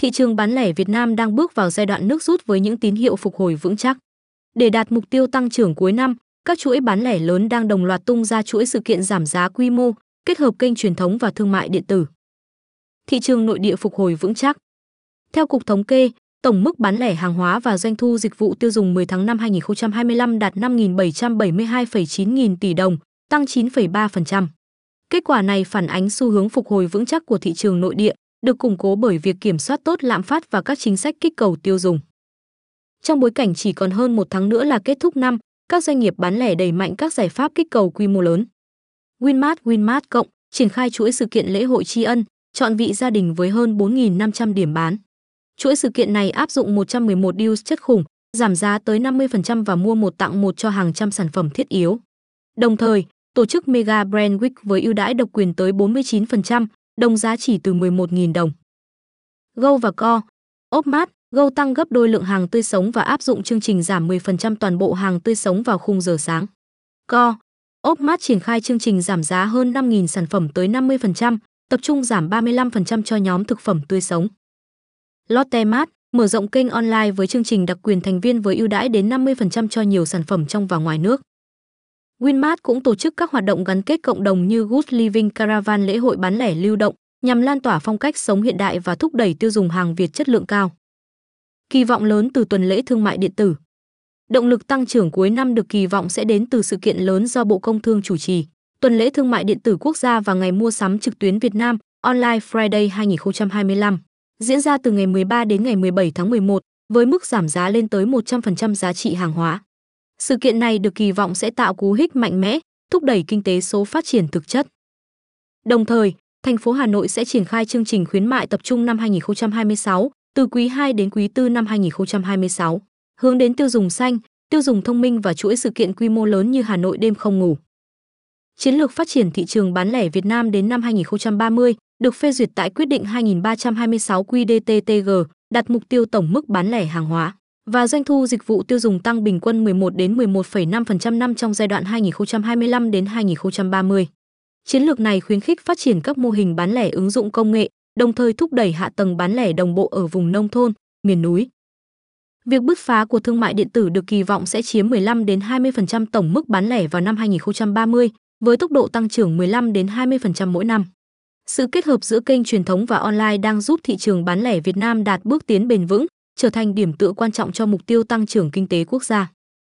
Thị trường bán lẻ Việt Nam đang bước vào giai đoạn nước rút với những tín hiệu phục hồi vững chắc. Để đạt mục tiêu tăng trưởng cuối năm, các chuỗi bán lẻ lớn đang đồng loạt tung ra chuỗi sự kiện giảm giá quy mô, kết hợp kênh truyền thống và thương mại điện tử. Thị trường nội địa phục hồi vững chắc. Theo Cục Thống kê, tổng mức bán lẻ hàng hóa và doanh thu dịch vụ tiêu dùng 10 tháng năm 2025 đạt 5.772,9 nghìn tỷ đồng, tăng 9,3%. Kết quả này phản ánh xu hướng phục hồi vững chắc của thị trường nội địa, được củng cố bởi việc kiểm soát tốt lạm phát và các chính sách kích cầu tiêu dùng. Trong bối cảnh chỉ còn hơn một tháng nữa là kết thúc năm, các doanh nghiệp bán lẻ đẩy mạnh các giải pháp kích cầu quy mô lớn. Winmart Cộng triển khai chuỗi sự kiện lễ hội tri ân, chọn vị gia đình với hơn 4.500 điểm bán. Chuỗi sự kiện này áp dụng 111 deals chất khủng, giảm giá tới 50% và mua một tặng một cho hàng trăm sản phẩm thiết yếu. Đồng thời, tổ chức Mega Brand Week với ưu đãi độc quyền tới 49%, đồng giá chỉ từ 11.000 đồng. Go và Co. Opmart, Go tăng gấp đôi lượng hàng tươi sống và áp dụng chương trình giảm 10% toàn bộ hàng tươi sống vào khung giờ sáng. Co. Opmart triển khai chương trình giảm giá hơn 5.000 sản phẩm tới 50%, tập trung giảm 35% cho nhóm thực phẩm tươi sống. Lotte Mart mở rộng kênh online với chương trình đặc quyền thành viên với ưu đãi đến 50% cho nhiều sản phẩm trong và ngoài nước. Winmart cũng tổ chức các hoạt động gắn kết cộng đồng như Good Living Caravan, lễ hội bán lẻ lưu động, nhằm lan tỏa phong cách sống hiện đại và thúc đẩy tiêu dùng hàng Việt chất lượng cao. Kỳ vọng lớn từ tuần lễ thương mại điện tử. Động lực tăng trưởng cuối năm được kỳ vọng sẽ đến từ sự kiện lớn do Bộ Công Thương chủ trì, tuần lễ thương mại điện tử quốc gia và ngày mua sắm trực tuyến Việt Nam Online Friday 2025, diễn ra từ ngày 13 đến ngày 17 tháng 11, với mức giảm giá lên tới 100% giá trị hàng hóa. Sự kiện này được kỳ vọng sẽ tạo cú hích mạnh mẽ, thúc đẩy kinh tế số phát triển thực chất. Đồng thời, thành phố Hà Nội sẽ triển khai chương trình khuyến mại tập trung năm 2026, từ quý 2 đến quý 4 năm 2026, hướng đến tiêu dùng xanh, tiêu dùng thông minh và chuỗi sự kiện quy mô lớn như Hà Nội đêm không ngủ. Chiến lược phát triển thị trường bán lẻ Việt Nam đến năm 2030 được phê duyệt tại quyết định 2326 QĐ-TTG, đặt mục tiêu tổng mức bán lẻ hàng hóa và doanh thu dịch vụ tiêu dùng tăng bình quân 11 đến 11,5% năm trong giai đoạn 2025 đến 2030. Chiến lược này khuyến khích phát triển các mô hình bán lẻ ứng dụng công nghệ, đồng thời thúc đẩy hạ tầng bán lẻ đồng bộ ở vùng nông thôn, miền núi. Việc bứt phá của thương mại điện tử được kỳ vọng sẽ chiếm 15 đến 20% tổng mức bán lẻ vào năm 2030, với tốc độ tăng trưởng 15 đến 20% mỗi năm. Sự kết hợp giữa kênh truyền thống và online đang giúp thị trường bán lẻ Việt Nam đạt bước tiến bền vững, trở thành điểm tựa quan trọng cho mục tiêu tăng trưởng kinh tế quốc gia.